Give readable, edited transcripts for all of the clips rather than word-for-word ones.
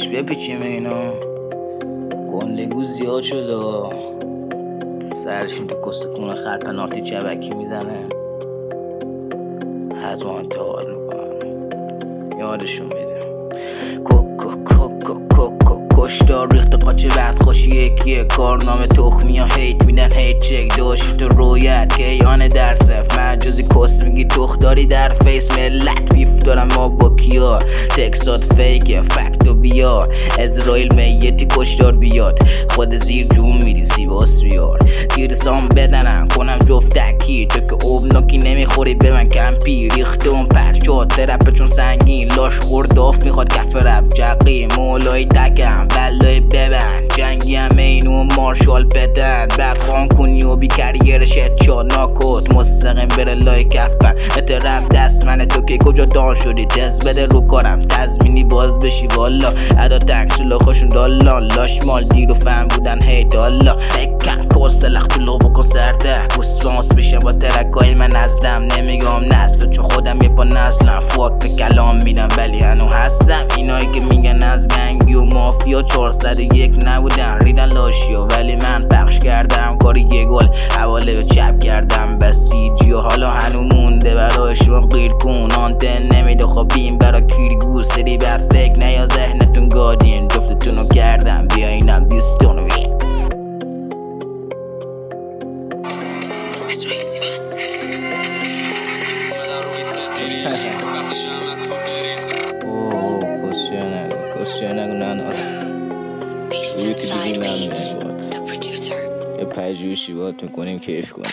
داداش بپیچیم اینا گندگو زیاد شده سرشون تو کستکون خر پنالتی چبکی میزنه حتما انتقال میکنم یادشون میده کشتار ریخت قاچه وقت خوشی یکیه کارنامه تخمی ها هیت میدن هیت چک داشتی تو رویت که ایانه در صف مجازی کس میگی تخ داری در فیس ملت بیف دارم ما با کیا تکسات فیکه فکتو بیار اسرائیل میتی کشتار بیاد خود زیر جون میدی سیباس بیار زیر سام بدنم کنم جفتکی تو که اوبناکی نمیخوری به من کمپی ریخته اون پرچات ترپه چون سنگین لاش خورداف میخواد کف رب جقی مولای تکم بلای ببند جنگی همه اینو مارشال بدن بعد خان کنی و بی کریرش اتشاد ناکوت مستقیم بره لای کفن اترم دست من تو که کجا دان شدی دست بده رو کارم تزمینی باز بشی والا ادا تکسولا خوشون دالان لاش مال دیر و فهم بودن هی دالا اکن کست لخت لو بکن سرده گسپانس بشه با ترکای من نزدم نمیگم نسل چون خودم یه با نسلم فاک به کلام میدم ولی هنو هستم اینایی که میگن از گنگی و مافیا 401 نبودن ریدن لاشیا ولی من پخش کردم کاری یه گل حواله به چپ کردم بسیجی و حالا هنو مونده برای شما غیر کن آنتن نمیده خب این برا کیرگو سری بر فکر نیا ذهنتون گادین جفتتونو کردم بیا اینم دیستونو کسیانه روی تیبیدیم هم نباد یه پجوشی باید میکنیم کیف کنیم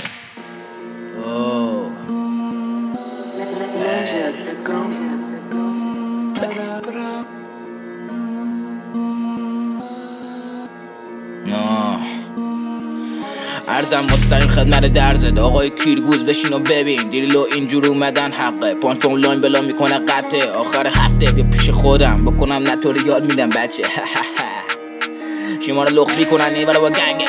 عرضم مستقیم خدمت درزد آقای کیرگوز بشین و ببین دیریلو اینجور اومدن حقه پانچ پا لاین بلا میکنه قطعه آخر هفته بیا پیش خودم بکنم نطوری یاد میدم بچه شما رو لخ میکنن این برای با گنگه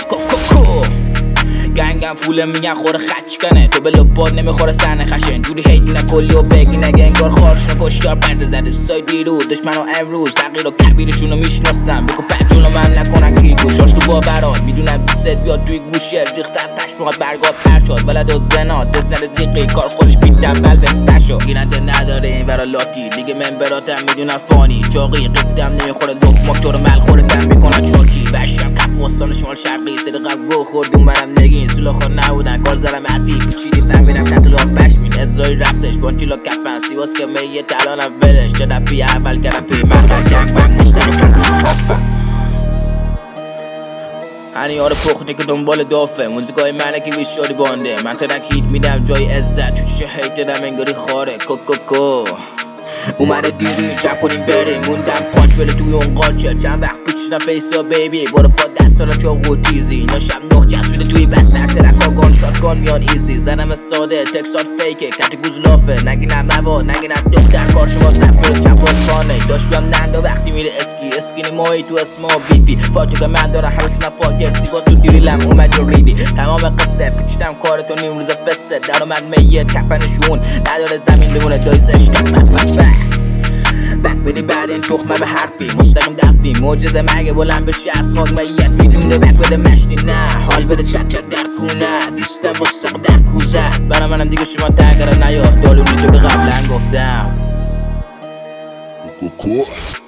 گنگم فوله میگن خوره خچ کنه تو به لباد نمیخوره سرنه خشن جوری هیت مینا کلی و بگی نگه انگار خارشون کشتار پرده زده سای دیرو دشمن و امروز حقیر و کبیرشون رو میشناسم بکن پجولو من نکنن کیرگوش آش تو باورات میدونم بیست بیاد توی گوشه ریخت از پشمات برگات پرچاد ولد و زنات دزنر زیقی کار خودش بیت دبل بستشو گیرنده نداره این برا لاتی دیگه منبراتم میدونم فانی چاقی قفتم نمیخوره لقماک تو رو مل خوردم میکنن چاکی بشم کف وستان شمال شرقی سری قبل گو خوردون برم نگین سلاخا نبودن کار زرم عرفی پوچیدی فهمیدم نتلاف بشمین ادزایی رفتش بانچیلا کفن سیواس که میه تلانم ولش چه دفی اول کردم توی من کرک من نشتن هنی آره پخنی که دنبال دافه موزیکای منه که بیشاری بانده من تنک هیت میدم جای عزت تو چه هیت دم انگاری خاره کوکوکو اومده دیری جمع کنیم بریم موندم پانچ بله توی اون قالچه چند وقت پیچیدم فیسا بیبی برو فاد دستانا چاق و تیزی اینا شب نه چسبیده توی بستر ترکا گان شاتگان میان ایزی زنم ساده تکسات فیکه کتی گوز لافه نگینم مواد نگینم دختر کار شما صرف شده چپ راسخانه داشت بیام ننده وقتی میره اسکینی ماهی تو اسما بیفی فاجگه من دارم همشونم فاکر سیباس تو دیریلم اومد و ریدی تمام قصه پیچیدم کارتو نیم روز فسه در اومد میت کفنشون نداره زمین بمونه دایزش بک بدی بعد این تخمه به حرفی مستقیم دفتی موجزه مگه بلند بشی از خاک میت میدونه بک بده مشتی نه حال بده چک چک در کونه دیسته مستقیم در کوزه برای منم دیگه شما تنگره نیا دالونی تو که قبلا گفتم